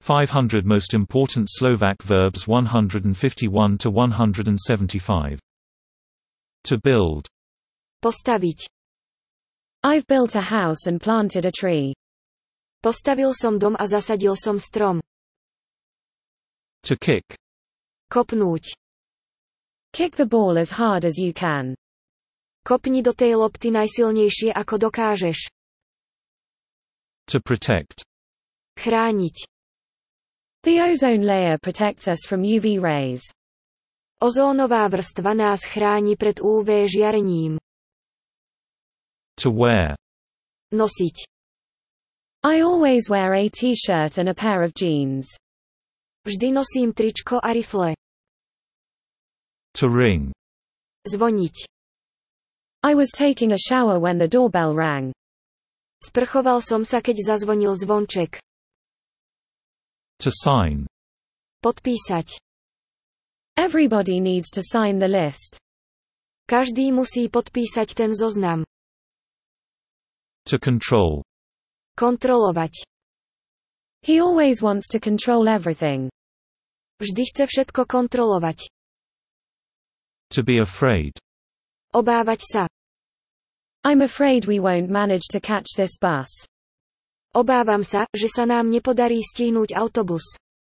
500 Most Important Slovak Verbs 151 to 175. To build. Postaviť. I've built a house and planted a tree. Postavil som dom a zasadil som strom. To kick. Kopnúť. Kick the ball as hard as you can. Kopni do tej lopty najsilnejšie ako dokážeš. To protect. Chrániť. The ozone layer protects us from UV rays. Ozónová vrstva nás chráni pred UV žiarením. To wear. Nosiť. I always wear a t-shirt and a pair of jeans. Vždy nosím tričko a rifle. To ring. Zvoniť. I was taking a shower when the doorbell rang. Sprchoval som sa, keď zazvonil zvonček. To sign. Podpísať. Everybody needs to sign the list. Každý musí podpísať ten zoznam. To control. Kontrolovať. He always wants to control everything. Vždy chce všetko kontrolovať. To be afraid. Obávať sa. I'm afraid we won't manage to catch this bus. Obávam sa, že sa nám nepodarí stihnúť autobus.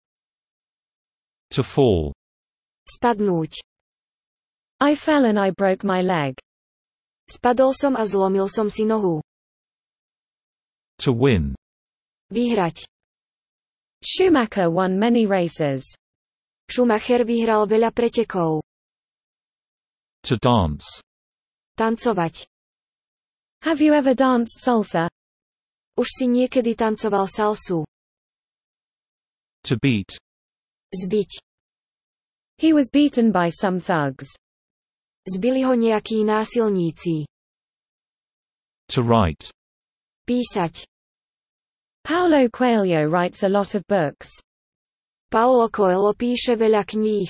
To fall. Spadnúť. I fell and I broke my leg. Spadol som a zlomil som si nohu. To win. Vyhrať. Schumacher won many races. Schumacher vyhral veľa pretekov. To dance. Tancovať. Have you ever danced salsa? Už si niekedy tancoval salsu. To beat. Zbiť. He was beaten by some thugs. Zbili ho nejakí násilníci. To write. Písať. Paulo Coelho writes a lot of books. Paulo Coelho píše veľa kníh.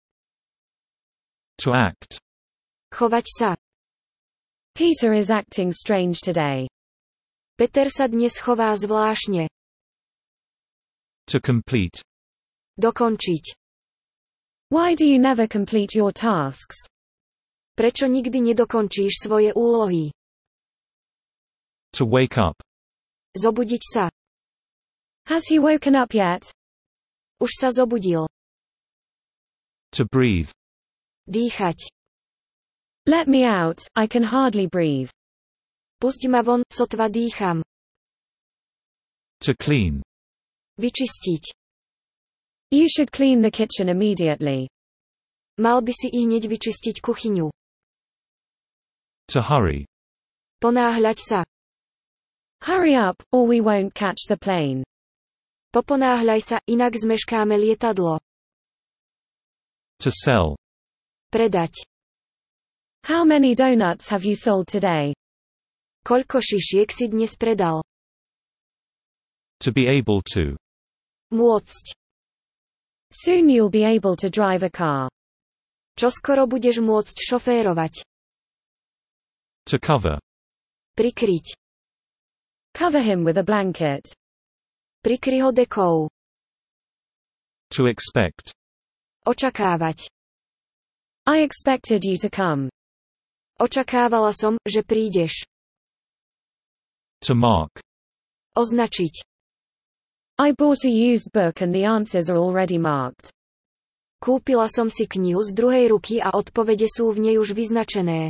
To act. Chovať sa. Peter is acting strange today. Peter sa dnes chová zvláštne. To complete. Dokončiť. Why do you never complete your tasks? Prečo nikdy nedokončíš svoje úlohy? To wake up. Zobudiť sa. Has he woken up yet? Už sa zobudil. To breathe. Dýchať. Let me out, I can hardly breathe. Pusť ma von, sotva dýcham. To clean. Vyčistiť. You should clean the kitchen immediately. Mal by si ihneď vyčistiť kuchyňu. To hurry. Ponáhľať sa. Hurry up, or we won't catch the plane. Poponáhľaj sa, inak zmeškáme lietadlo. To sell. Predať. How many donuts have you sold today? Koľko šišiek si dnes predal? To be able to. Môcť. Soon you'll be able to drive a car. Čoskoro budeš môcť šoférovať. To cover. Prikryť. Cover him with a blanket. Prikry ho dekou. To expect. Očakávať. I expected you to come. Očakávala som, že prídeš. To mark. Označiť. I bought a used book and the answers are already marked. Kúpila som si knihu z druhej ruky a odpovede sú v nej už vyznačené.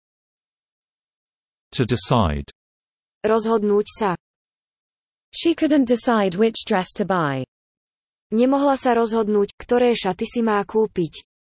To decide. Rozhodnúť sa. She couldn't decide which dress to buy. Nemohla sa rozhodnúť, ktoré šaty si má kúpiť.